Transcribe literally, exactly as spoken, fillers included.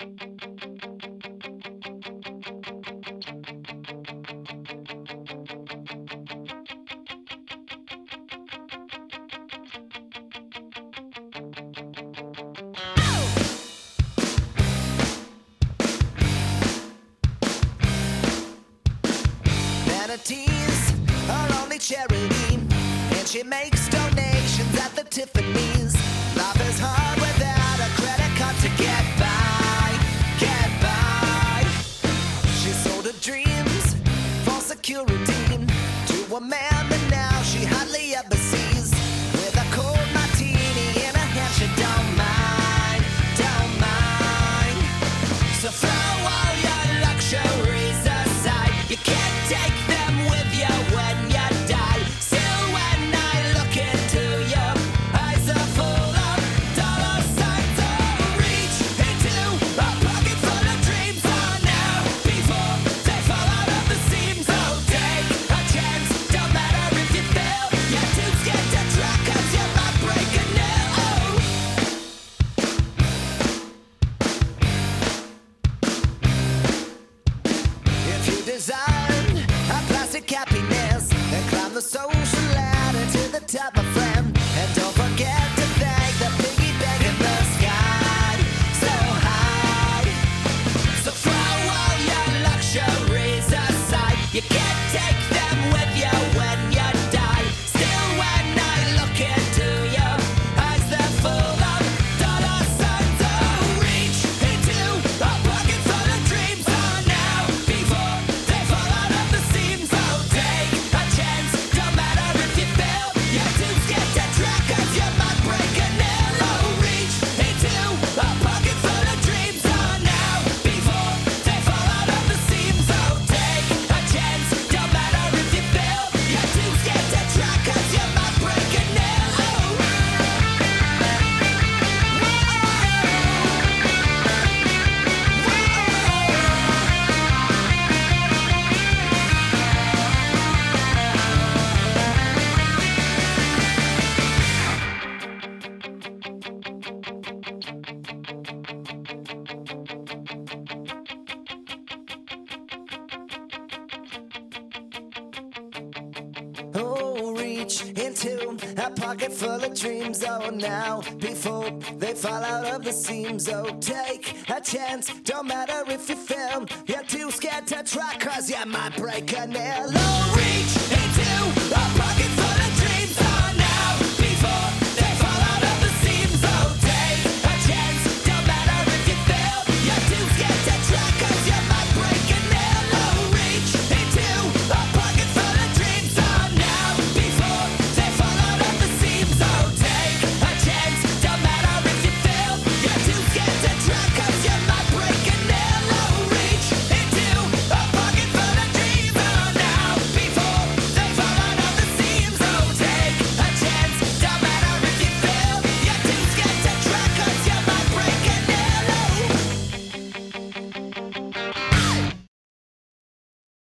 Manatees are only charity, and she makes donations at the Tiffany's. Life is hard without a credit card to get by, get by. She sold her dreams for security to a man that now she hardly ever sees. With a cold martini in her hand, she don't mind, don't mind. So throw all your luxuries aside, you can't take them with you when you die. Still when I look into your eyes are full of dollar signs. Oh, reach into a pocket full of dreams. Oh, now, before they fall out of the seams. Oh, take a chance, don't matter if you fail. You're too scared to try, cause you might break a nail. Oh. If you design a plastic happiness and climb the social ladder to the top, my friend, and don't forget to thank the piggy bank in the sky so high. So throw all your luxuries aside, you can't take them with you when you die. Still when I look into your eyes, they're full of dollar signs. Oh, reach into a pocket full of dreams. Oh, now, before they fall out of the seams. Oh, take a chance, don't matter if you fail. You're too scared to try, cause you might break a nail. Oh, reach into a pocket full of dreams. Oh, now, before they fall out of the seams. Oh, take a chance, don't matter if you fail. You're too scared to try, cause you might break a nail. Oh. Oh, reach into a pocket full of dreams. Oh, now, before they fall out of the seams. Oh, take a chance, don't matter if you fail. You're too scared to try, cause you might break a nail.